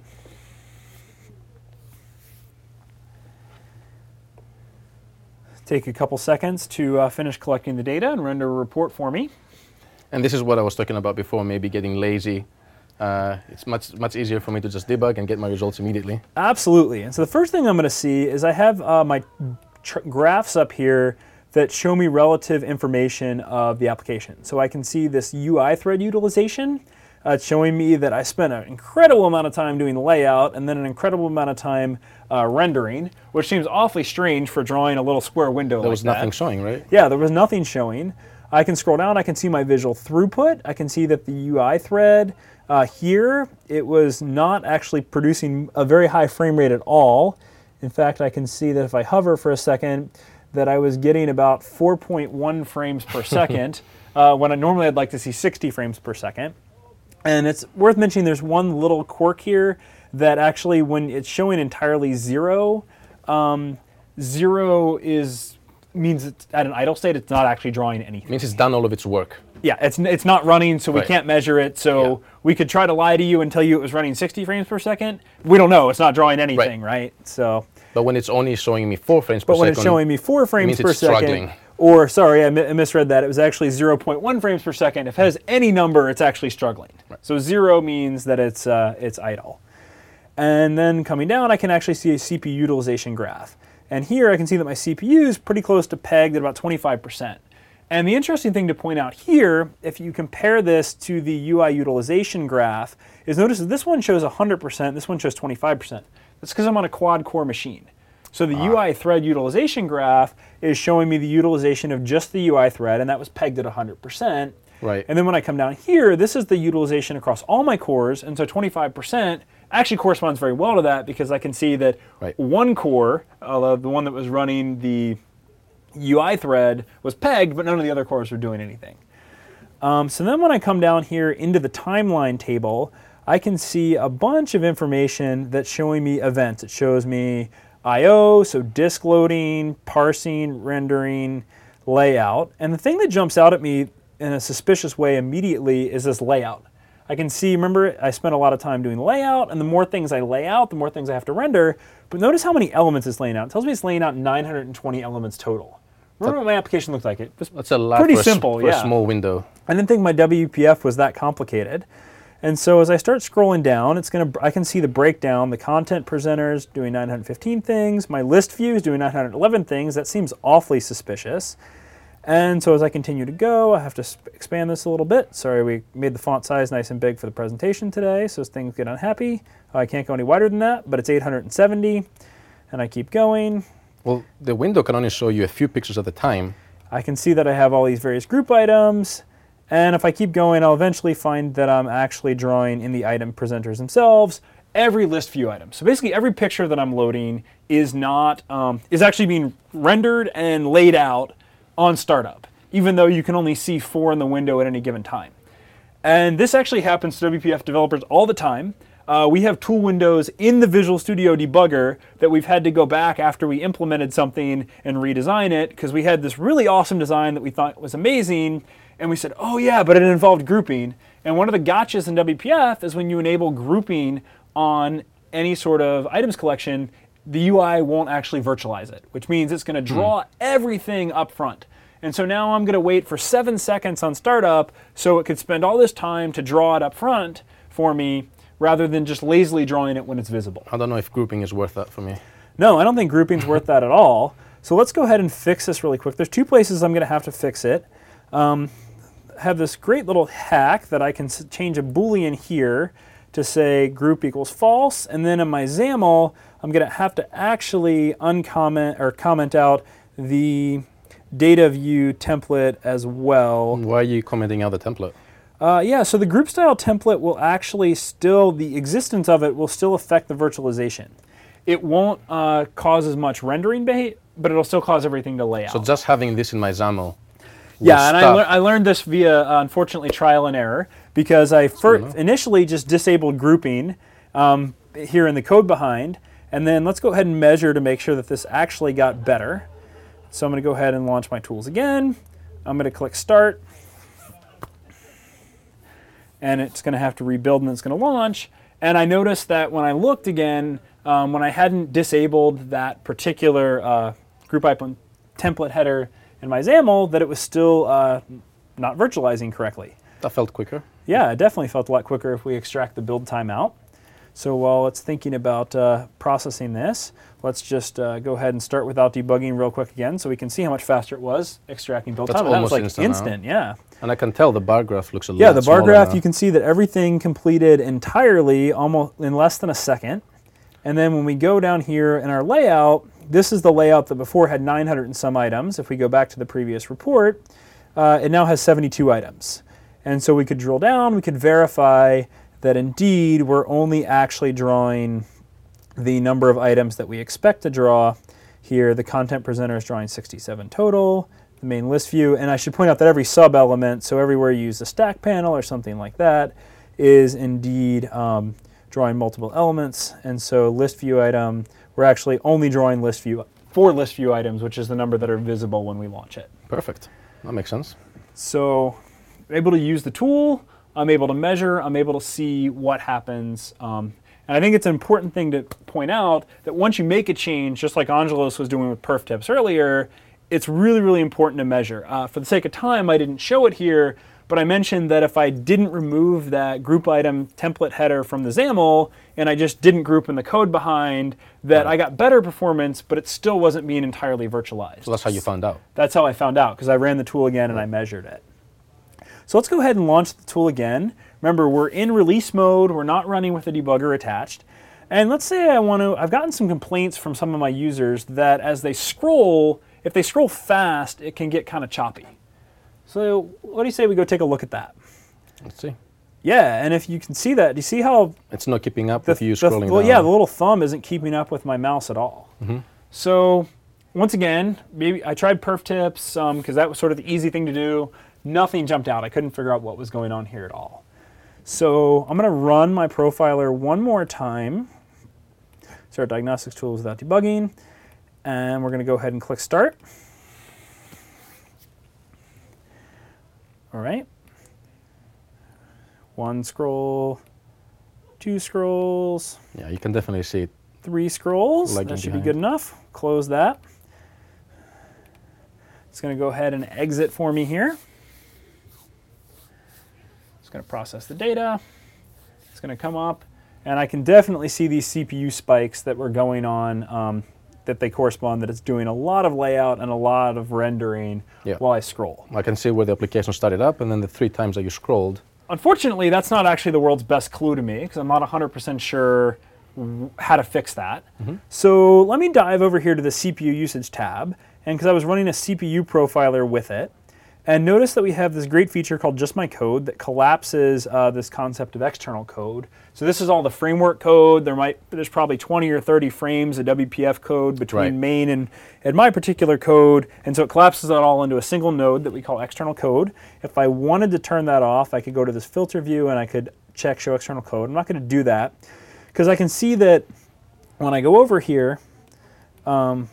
Take a couple seconds to uh, finish collecting the data and render a report for me. And this is what I was talking about before, maybe getting lazy. Uh, it's much much easier for me to just debug and get my results immediately. Absolutely. And so the first thing I'm going to see is I have uh, my tr graphs up here that show me relative information of the application. So I can see this U I thread utilization. Uh, it's showing me that I spent an incredible amount of time doing the layout and then an incredible amount of time uh, rendering, which seems awfully strange for drawing a little square window like that. There was nothing showing, right? Yeah, there was nothing showing. I can scroll down, I can see my visual throughput. I can see that the U I thread uh, here, it was not actually producing a very high frame rate at all. In fact, I can see that if I hover for a second, that I was getting about four point one frames per second, uh, when I normally I'd like to see sixty frames per second. And it's worth mentioning there's one little quirk here that actually when it's showing entirely zero, um, zero is means it's at an idle state, it's not actually drawing anything. It means it's done all of its work. Yeah, it's it's not running, so we Right. can't measure it. So Yeah. we could try to lie to you and tell you it was running sixty frames per second. We don't know. It's not drawing anything, right? So, But when it's only showing me four frames per but when second, it's showing me four frames means per it's second, struggling. or sorry, I, mi I misread that. It was actually zero point one frames per second. If it has any number, it's actually struggling. Right. So zero means that it's uh, it's idle. And then coming down, I can actually see a C P U utilization graph. And here I can see that my C P U is pretty close to pegged at about twenty-five percent. And the interesting thing to point out here, if you compare this to the U I utilization graph, is notice that this one shows one hundred percent, this one shows twenty-five percent. That's because I'm on a quad-core machine. So the ah. U I thread utilization graph is showing me the utilization of just the U I thread, and that was pegged at one hundred percent. Right. And then when I come down here, this is the utilization across all my cores, and so twenty-five percent actually corresponds very well to that because I can see that right. one core, uh, the one that was running the U I thread, was pegged, but none of the other cores were doing anything. Um, so then when I come down here into the timeline table, I can see a bunch of information that's showing me events. It shows me I O, so disk loading, parsing, rendering, layout. And the thing that jumps out at me in a suspicious way immediately is this layout. I can see, remember, I spent a lot of time doing layout, and the more things I lay out, the more things I have to render. But notice how many elements it's laying out. It tells me it's laying out nine hundred twenty elements total. Remember what my application looks like? It was That's a lot pretty for, simple, a, for yeah. a small window. I didn't think my W P F was that complicated. And so as I start scrolling down, it's gonna, I can see the breakdown, the content presenters doing nine hundred fifteen things, my list views doing nine hundred eleven things. That seems awfully suspicious. And so as I continue to go, I have to expand this a little bit. Sorry, we made the font size nice and big for the presentation today, so as things get unhappy. I can't go any wider than that, but it's eight hundred seventy, and I keep going. Well, the window can only show you a few pictures at a time. I can see that I have all these various group items, and if I keep going, I'll eventually find that I'm actually drawing in the item presenters themselves every list view item. So basically every picture that I'm loading is not, um, is actually being rendered and laid out on startup, even though you can only see four in the window at any given time. And this actually happens to W P F developers all the time. Uh, we have tool windows in the Visual Studio debugger that we've had to go back after we implemented something and redesign it, because we had this really awesome design that we thought was amazing, and we said, oh yeah, but it involved grouping. And one of the gotchas in W P F is when you enable grouping on any sort of items collection, the U I won't actually virtualize it, which means it's going to draw mm. everything up front. And so now I'm going to wait for seven seconds on startup so it could spend all this time to draw it up front for me rather than just lazily drawing it when it's visible. I don't know if grouping is worth that for me. No, I don't think grouping's worth that at all. So let's go ahead and fix this really quick. There's two places I'm going to have to fix it. Um, have this great little hack that I can change a Boolean here to say group equals false, and then in my XAML, I'm going to have to actually uncomment or comment out the data view template as well. Why are you commenting out the template? Uh, yeah, so the group style template will actually still, the existence of it will still affect the virtualization. It won't uh, cause as much rendering bait, but it'll still cause everything to lay out. So just having this in my XAML. Yeah, and I, lear I learned this via, uh, unfortunately, trial and error, because I first initially just disabled grouping um, here in the code behind, and then let's go ahead and measure to make sure that this actually got better. So I'm going to go ahead and launch my tools again. I'm going to click Start, and it's going to have to rebuild, and it's going to launch. And I noticed that when I looked again, um, when I hadn't disabled that particular uh, group item template header in my XAML, that it was still uh, not virtualizing correctly. That felt quicker. Yeah, it definitely felt a lot quicker if we extract the build time out. So while it's thinking about uh, processing this, let's just uh, go ahead and start without debugging real quick again so we can see how much faster it was extracting build That's time. That was like instant, instant, yeah. And I can tell the bar graph looks a yeah, lot the bar smaller graph, now. you can see that everything completed entirely almost in less than a second. And then when we go down here in our layout, this is the layout that before had nine hundred and some items. If we go back to the previous report, uh, it now has seventy-two items. And so we could drill down, we could verify that indeed we're only actually drawing the number of items that we expect to draw. Here, the content presenter is drawing sixty-seven total, the main list view, and I should point out that every sub-element, so everywhere you use the stack panel or something like that, is indeed um, drawing multiple elements. And so list view item, we're actually only drawing list view, four list view items, which is the number that are visible when we launch it. Perfect. That makes sense. So I'm able to use the tool, I'm able to measure, I'm able to see what happens. Um, and I think it's an important thing to point out that once you make a change, just like Angelos was doing with perf tips earlier, it's really, really important to measure. Uh, for the sake of time, I didn't show it here, but I mentioned that if I didn't remove that group item template header from the XAML, and I just didn't group in the code behind, that right. I got better performance, but it still wasn't being entirely virtualized. So that's how you found out? That's how I found out, because I ran the tool again and I measured it. So let's go ahead and launch the tool again. Remember, we're in release mode, we're not running with the debugger attached. And let's say I want to, I've gotten some complaints from some of my users that as they scroll, if they scroll fast, it can get kind of choppy. So what do you say we go take a look at that? Let's see. Yeah, and if you can see that, do you see how... It's not keeping up the, with you the, scrolling well, down. yeah, the little thumb isn't keeping up with my mouse at all. Mm-hmm. So once again, maybe I tried perf tips because um, that was sort of the easy thing to do. Nothing jumped out. I couldn't figure out what was going on here at all. So I'm going to run my profiler one more time. Start diagnostics tools without debugging. And we're going to go ahead and click Start. All right. One scroll, two scrolls. Yeah, you can definitely see it. Three scrolls. Lagging That should behind. be good enough. Close that. It's going to go ahead and exit for me here. It's going to process the data. It's going to come up, and I can definitely see these C P U spikes that were going on, um, that they correspond, that it's doing a lot of layout and a lot of rendering Yeah. while I scroll. I can see where the application started up, and then the three times that you scrolled. Unfortunately, that's not actually the world's best clue to me, because I'm not one hundred percent sure how to fix that. Mm-hmm. So let me dive over here to the C P U usage tab, and because I was running a C P U profiler with it, and notice that we have this great feature called Just My Code that collapses uh, this concept of external code. So this is all the framework code. There might, there's probably twenty or thirty frames of W P F code between Right. main and, and my particular code, and so it collapses that all into a single node that we call external code. If I wanted to turn that off, I could go to this filter view and I could check Show External Code. I'm not going to do that, because I can see that when I go over here, um,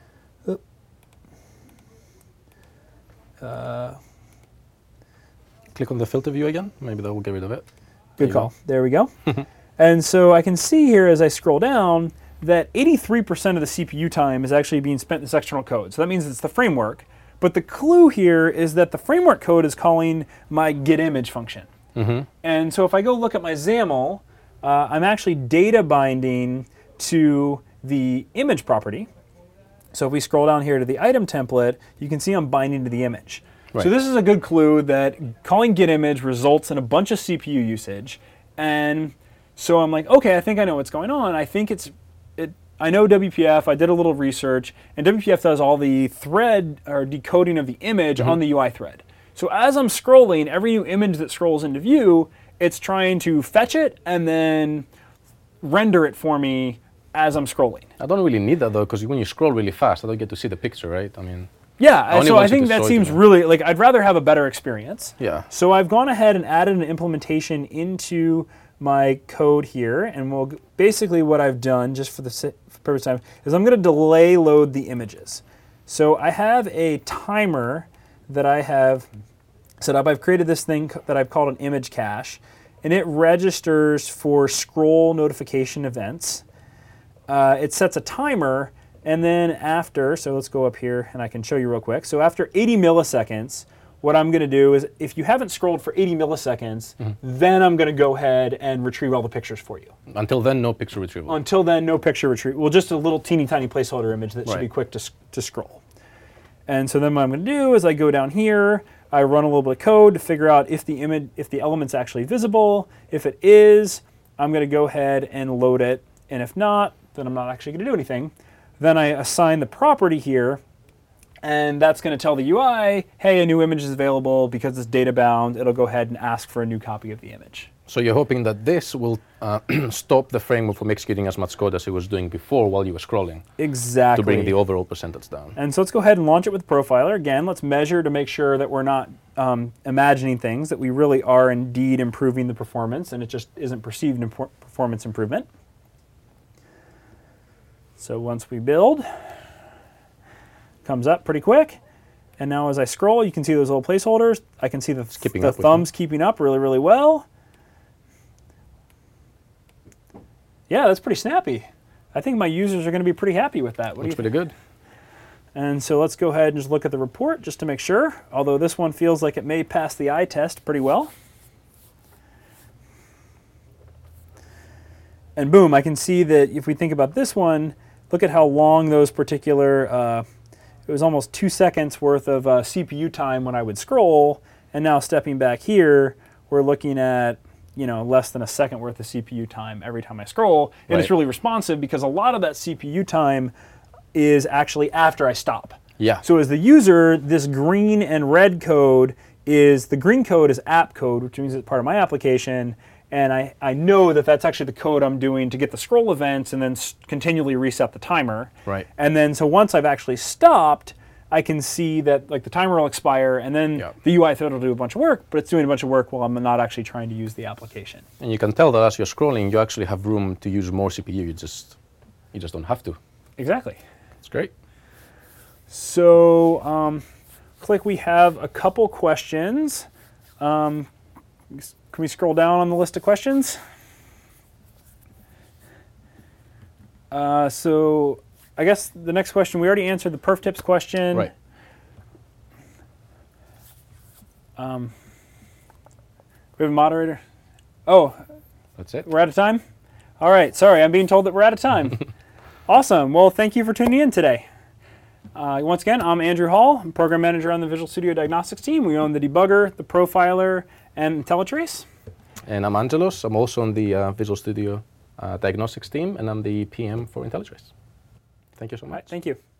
Uh, click on the filter view again. Maybe that will get rid of it. Good call. Go. There we go. And so I can see here as I scroll down that eighty-three percent of the C P U time is actually being spent in this external code. So that means it's the framework. But the clue here is that the framework code is calling my getImage function. Mm-hmm. And so if I go look at my XAML, uh, I'm actually data binding to the image property. So if we scroll down here to the item template, you can see I'm binding to the image. Right. So this is a good clue that calling getImage results in a bunch of C P U usage. And so I'm like, okay, I think I know what's going on. I think it's, it, I know W P F, I did a little research, and W P F does all the thread or decoding of the image mm-hmm. on the U I thread. So as I'm scrolling, every new image that scrolls into view, it's trying to fetch it and then render it for me as I'm scrolling. I don't really need that though, because when you scroll really fast, I don't get to see the picture, right? I mean, yeah, so I think that seems really, like, I'd rather have a better experience. Yeah. So I've gone ahead and added an implementation into my code here, and we'll basically what I've done, just for the purpose of time, is I'm going to delay load the images. So I have a timer that I have set up. I've created this thing that I've called an image cache, and it registers for scroll notification events. Uh, it sets a timer, and then after, so let's go up here and I can show you real quick. So after eighty milliseconds, what I'm going to do is, if you haven't scrolled for eighty milliseconds, mm-hmm. then I'm going to go ahead and retrieve all the pictures for you. Until then, no picture retrieval. Until then, no picture retrieval. Well, just a little teeny tiny placeholder image that should right. be quick to, to scroll. And so then what I'm going to do is I go down here, I run a little bit of code to figure out if the image, if the element's actually visible. If it is, I'm going to go ahead and load it. And if not, then I'm not actually going to do anything. Then I assign the property here, and that's going to tell the U I, hey, a new image is available. Because it's data bound, it'll go ahead and ask for a new copy of the image. So you're hoping that this will uh, stop the framework from executing as much code as it was doing before while you were scrolling. Exactly. To bring the overall percentage down. And so let's go ahead and launch it with Profiler. Again, let's measure to make sure that we're not um, imagining things, that we really are indeed improving the performance, and it just isn't perceived imp- performance improvement. So once we build, comes up pretty quick. And now as I scroll, you can see those little placeholders. I can see the, th- the thumbs keeping up really, really well. Yeah, that's pretty snappy. I think my users are going to be pretty happy with that. What Looks pretty good. And so let's go ahead and just look at the report just to make sure, although this one feels like it may pass the eye test pretty well. And boom, I can see that if we think about this one, look at how long those particular, uh, it was almost two seconds worth of uh, C P U time when I would scroll, and now stepping back here, we're looking at, you know, less than a second worth of C P U time every time I scroll, and right. It's really responsive because a lot of that C P U time is actually after I stop. Yeah. So as the user, this green and red code is, the green code is app code, which means it's part of my application, and I, I know that that's actually the code I'm doing to get the scroll events and then s- continually reset the timer. Right. And then so once I've actually stopped, I can see that like the timer will expire, and then yep. the U I thread will do a bunch of work, but it's doing a bunch of work while I'm not actually trying to use the application. And you can tell that as you're scrolling, you actually have room to use more C P U. You just, you just don't have to. Exactly. It's great. So, um, looks like we have a couple questions. Um, can we scroll down on the list of questions? Uh, so, I guess the next question, we already answered the perf tips question. Right. Um, we have a moderator. Oh, that's it. We're out of time? All right, sorry, I'm being told that we're out of time. Awesome, well, thank you for tuning in today. Uh, once again, I'm Andrew Hall, I'm Program Manager on the Visual Studio Diagnostics team. We own the debugger, the profiler, and IntelliTrace. And I'm Angelos. I'm also on the uh, Visual Studio uh, Diagnostics team, and I'm the P M for IntelliTrace. Thank you so much. Right, thank you.